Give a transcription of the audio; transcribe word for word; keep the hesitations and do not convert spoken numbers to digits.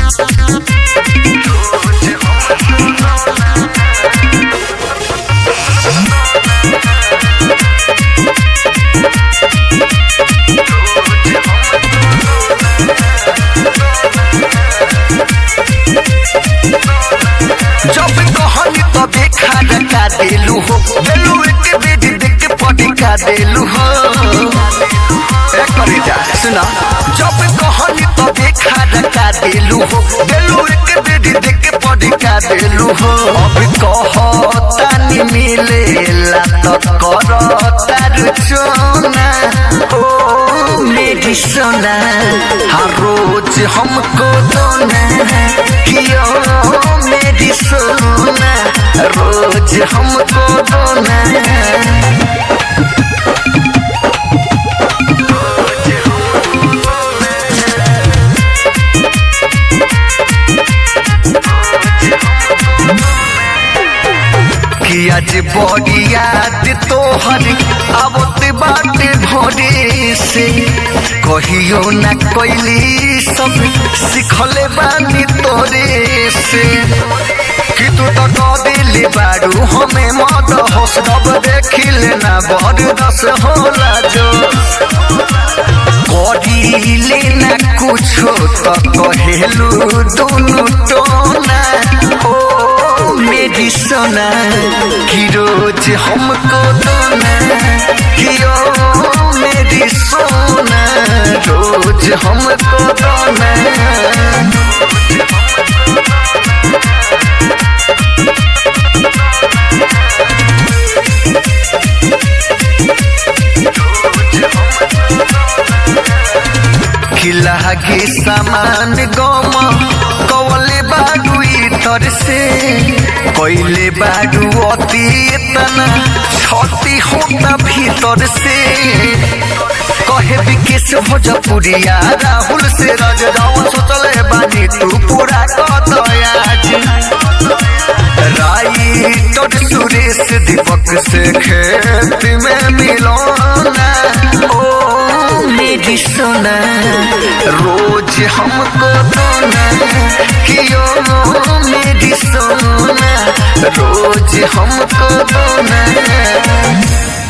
जब कहनी तबे खाना का देलू हो देलू एक बेटी देख के पटी का देलू हो एक करी जा सुना जब कहनी तबे खाना का देलू हो देलू एक बेटी देख के पटी का देलू हो अब कहता नी मिलेला तो करता रुचना ओ मेरी सोना हर रोज हमको दोना कियो मेरी सोना रोज हमको दोना कि आज बड़ी याद तोहर आवत बाटे भोरे से कहियो न कोइली सब सिखले बानी तोरे से कि तू तो कदिली बारू हमें मद होश रब देखिले ना बड़ दस होला जो करिले ना कुछो तो कहेलू दुनु टोना ओ मेरी सोना कि रोज हमको दोना कियो मेरी सोना रोज हमको दोना खिला के सामान गम कवले बाडू इतर से कोइले बाडू अति इतना छती होता भीतर से कहे विकेश भोजपुरिया राहुल से रज रावण सोचले बानी तू पूरा कर आज राइटर सुरेश दीपक से खेत में मिलोना ओ मेरी सोना रोज हमको दोना कियो मेरी सोना रोज हमको दोना।